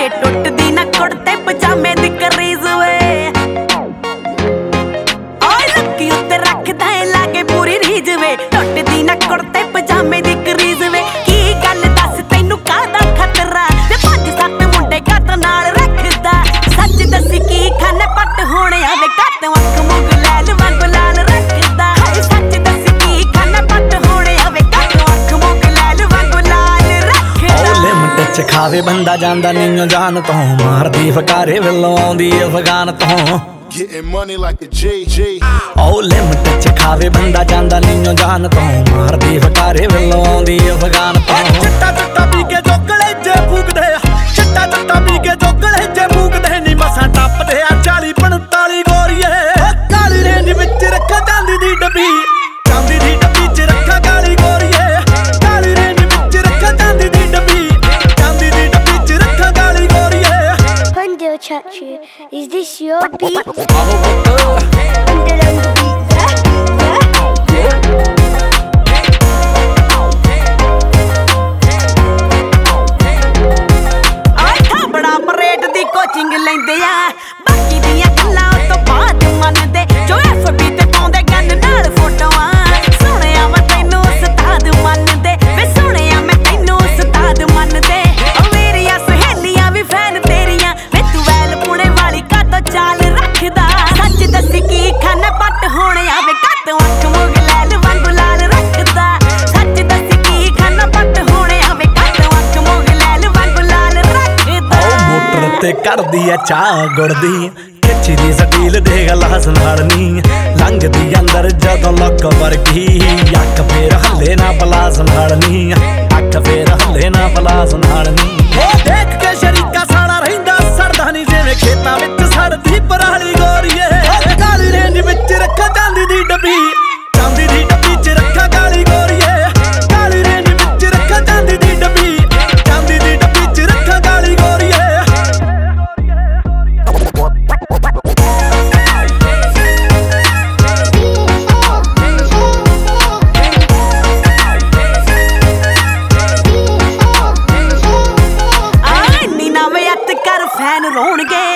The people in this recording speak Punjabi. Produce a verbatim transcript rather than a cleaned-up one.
ਟੁੱਟਦੀ ਨਾ ਕੁੜਤੇ ਪਜਾਮੇ ਦੀ ਕਰੀਜ਼ ਵੇ ਓਏ ਲੱਕੀ ਉੱਤੇ ਰੱਖਦਾ ਏ ਲਾਗੇ ਪੂਰੀ ਰੀਝ ਵੇ ਟੁੱਟਦੀ ਨਾ ਕੁੜਤੇ ਪਜਾਮੇ ਦੀ ਕਰੀਜ਼ ਵੇ ਕੀ ਗੱਲ ਦੱਸ ਤੈਨੂੰ ਕਾਹਦਾ ਖਤਰਾ ਤੇ ਪੰਜ ਸੱਤ ਮੁੰਡੇ ਘੱਟ ਨਾਲ ਰੱਖਦਾ ਸੱਚ ਦੱਸੀ ਕੀ ਖਾਨੇ ਪੱਟ ਹੋਣਿਆ ਵੇ ਘੱਟ ਅੱਖ ਮੁੰਗ ਲੈਲ ਵਾਂਗ ਲਾਲ ਰੱਖਦਾ ਸੱਚ ਦੱਸੀ ਕੀ ਖਾਨੇ ਪੱਟ ਹੋਣਿਆ ਵੇ ਘੱਟ ਅੱਖ ਮੁੰਗ ਲੈਲ ਵਾਂਗ ਲਾਲ ਰੱਖਦਾ ਓ ਲਿਮਟ ਚ ਖਾਵੇ ਬੰਦਾ ਜਾਂਦਾ ਨੀਓ ਜਾਨ ਤੋਂ ਮਾਰਦੀ ਫਕਾਰੇ ਵੱਲੋਂ ਆਉਂਦੀ ਅਫਗਾਨ ਤੋਂ Getting money like a J J ਓ ਲਿਮਟ ਚ ਖਾਵੇ ਬੰਦਾ ਜਾਂਦਾ ਨੀਓ ਜਾਨ ਤੋਂ ਮਾਰਦੀ ਫਕਾਰੇ ਵੱਲੋਂ ਆਉਂਦੀ ਅਫਗਾਨ ਤੋਂ ਚਿੱਟਾ ਚਿੱਟਾ ਪੀ ਕੇ ਜੋਗਲੇ ਜੇ ਫੂਕਦੇ ਆ ਚਿੱਟਾ ਚਿੱਟਾ ਪੀ ਕੇ ਜੋਗਲੇ ਜੇ ਫੂਕਦੇ ਨੀ ਮਸਾਂ ਟੱਪਦੇ ਆ ਚਾਲੀ ਪੰਤਾਲੀ ਗੋਰੀਏ ਕਾਲੀ ਰੇਂਜ ਵਿੱਚ ਰੱਖਾ ਜਾਂਦੀ ਦੀ ਡੱਬੀ ਜਾਂਦੀ ਦੀ ਡੱਬੀ ਚ ਰੱਖਾ ਕਾਲੀ ਗੋਰੀਏ ਕਾਲੀ ਰੇਂਜ ਵਿੱਚ ਰੱਖਾ ਜਾਂਦੀ ਦੀ ਡੱਬੀ ਜਾਂਦੀ ਦੀ ਡੱਬੀ ਚ ਰੱਖਾ ਕਾਲੀ ਗੋਰੀਏ Hundio Chachi, is this your beat? Hundio on the beat, yeah, yeah. ਆਏ ਥਾਬੜਾ ਪਰੇਡ ਦੀ ਕੋਚਿੰਗ ਲੈਂਦੇ ਆ ਬਾਕੀ ਦੀਆਂ ਗੱਲਾਂ ਉਸ ਤੋਂ ਬਾਅਦ ਮੰਨਦੇ ਜੋ ਐਫ ਬੀ ਤੇ ਪਾਉਂਦੇ ਗੰਨ ਨਾਲ ਫੋਟੋਆਂ ਸੁਣਿਆ ਮੈਂ ਤੈਨੂੰ ਉਸਤਾਦ ਮੰਨਦੇ ਵੇ ਸੁਣਿਆ ਮੈਂ ਤੈਨੂੰ ਉਸਤਾਦ ਮੰਨਦੇ ਓ ਮੇਰੀਆਂ ਸਹੇਲੀਆਂ ਵੀ ਫੈਨ ਤੇਰੀਆਂ ਵੇ ਤੂੰ ਵੈਲ ਪੁਣੇ ਵਾਲੀ ਕਾਤੋਂ ਚਾਲ ਰੱਖਦਾ ਸੱਚ ਦੱਸੀ ਕੀ ਖਾਨਾ ਪੱਟ ਹੋਣਿਆ ਵੇ ਕੱਟ ਅੱਖ ਮੁਗ ਲੈਲ ਵਾਂਗੂ ਲਾਲ ਰੱਖਦਾ ਸੱਚ ਦੱਸੀ ਕੀ ਖਾਨਾ ਪੱਟ ਹੋਣਿਆ ਵੇ ਕੱਟ ਅੱਖ ਮੁਗ ਲੈਲ ਵਾਂਗੂ ਲਾਲ ਰੱਖਦਾ ਓ ਮੋਟਰ ਤੇ ਕਰਦੀ ਐ ਚਾਹ ਗੁੜਦੀ ਖਿੱਚੀ ਦੀ ਸਟੀਲ ਦੇ ਗਲਾਸ ਨਾਲ ਨੀ ਲੰਘਦੀ ਅੰਦਰ ਜਦੋਂ ਲੱਕ ਵਰਗੀ ਅੱਖ ਫੇਰ ਹੱਲੇ ਨਾ ਪਲਾਸ ਨਾਲ ਨੀ ਅੱਖ ਫੇਰ ਹੱਲੇ ਨਾ ਪਲਾਸ ਨਾਲ ਨੀ ਓ ਦੇਖ ਕੇ ਸ਼ਰੀਕਾ ਸਾਲਾ ਰਹਿੰਦਾ ਸਰਦਾ ਨੀ ਜਿਵੇਂ ਖੇਤਾਂ ਵਿੱਚ ਸੜਦੀ ਪਰਾਲੀ ਗੋਰੀਏ ਕਾਲੀ ਰੇਂਜ ਵਿੱਚ ਰੱਖਾ ਜਾਂਦੀ ਦੀ ਡੱਬੀ ਜਾਂਦੀ ਦੀ ਡੱਬੀ ਚ ਰੱਖਾ ਕਾਲੀ ਗੋਰੀਏ ਕਾਲੀ ਰੇਂਜ ਵਿੱਚ ਰੱਖਾ ਜਾਂਦੀ ਦੀ ਡੱਬੀ ਜਾਂਦੀ ਦੀ ਡੱਬੀ ਚ ਰੱਖਾ ਕਾਲੀ ਗੋਰੀਏ ਆਏ ਨੀ ਨਾ ਵੇ ਅੱਤ ਕਰ ਫੈਨ ਰੋਣਗੇ